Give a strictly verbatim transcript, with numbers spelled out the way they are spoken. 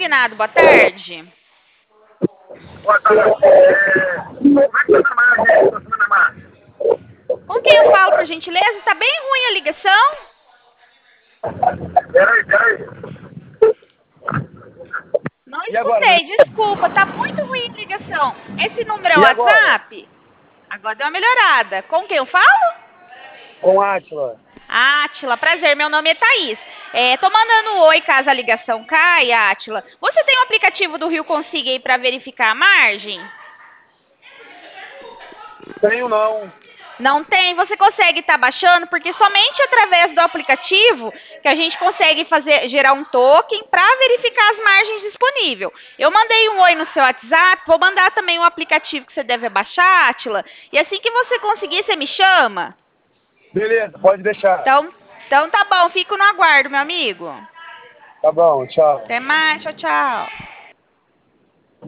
finado, boa tarde. Boa tarde. É... Como é que tá na margem? Tá na margem? Com quem eu falo, por gentileza? Tá bem ruim a ligação. Peraí, peraí. Não E agora? escutei, desculpa, tá muito ruim a ligação. Esse número é o E agora? WhatsApp? Agora deu uma melhorada. Com quem eu falo? Com Átila. Átila, prazer, meu nome é Thaís. É, tô mandando um oi caso a ligação caia, Átila. Você tem o aplicativo do Rio Consiga aí para verificar a margem? Tenho não. Não tem, você consegue estar baixando, porque somente através do aplicativo que a gente consegue fazer gerar um token para verificar as margens disponíveis. Eu mandei um oi no seu WhatsApp, vou mandar também um aplicativo que você deve baixar, Átila. E assim que você conseguir, você me chama. Beleza, pode deixar. Então, então tá bom, fico no aguardo, meu amigo. Tá bom, tchau. Até mais, tchau, tchau.